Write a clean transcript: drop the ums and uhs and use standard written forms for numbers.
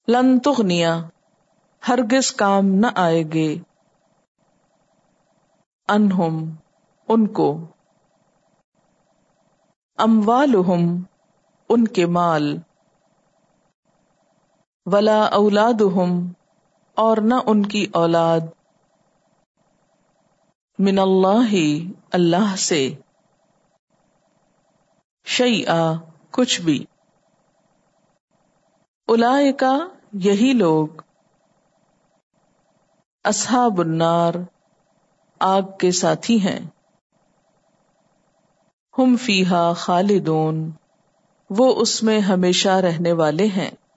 लन तुगनिया हरगिज काम न आएगे, अनहुम उनको, अम्वालुहुम उनके माल, वला औलादुहुम और न उनकी औलाद, मिनल्लाहि अल्लाह से, शैआ कुछ भी, उलाइका यही लोग, अस्हाबुन्नार आग के साथी हैं, हुम फीहा खालिदून वो उसमें हमेशा रहने वाले हैं।